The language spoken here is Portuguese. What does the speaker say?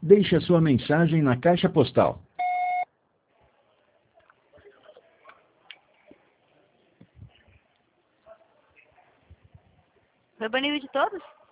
Deixe a sua mensagem na caixa postal. Foi banido de todos?